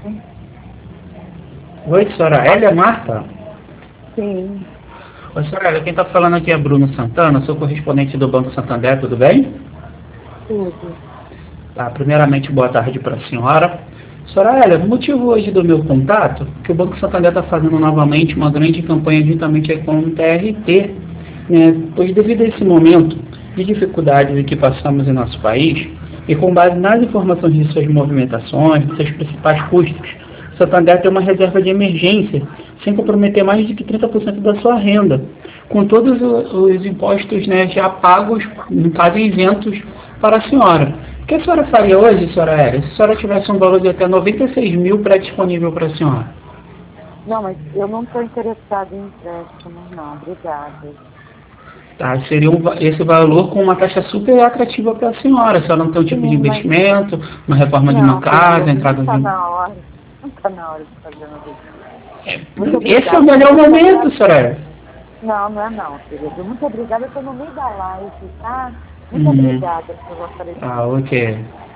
Oi, Soraya Marta? Sim. Oi, Soraya, quem está falando aqui é Bruno Santana, sou correspondente do Banco Santander, tudo bem? Tudo. Tá, primeiramente, boa tarde para a senhora. Soraya, o motivo hoje do meu contato é que o Banco Santander está fazendo novamente uma grande campanha juntamente com o TRT, né, pois devido a esse momento de dificuldades em que passamos em nosso país, e com base nas informações de suas movimentações, de seus principais custos, o Santander tem uma reserva de emergência, sem comprometer mais de que 30% da sua renda, com todos os impostos, né, já pagos, no caso isentos, para a senhora. O que a senhora faria hoje, senhora Hélia, se a senhora tivesse um valor de até 96 mil pré-disponível para a senhora? Não, mas eu não estou interessada em empréstimo, não. Obrigada. Tá, seria esse valor com uma taxa super atrativa para a senhora. A senhora não tem um tipo de Sim, mas... investimento, uma reforma de uma Não, casa, querido, não entrada está de... na hora. Não está na hora de fazer nada disso. É, Muito esse é o obrigada. melhor Muito momento, obrigada. senhora Hélia. Não, não é não, querido. Muito obrigada. Eu estou no meio da live, tá? Muito Uhum. obrigada pelo oferecimento. Ah, ok.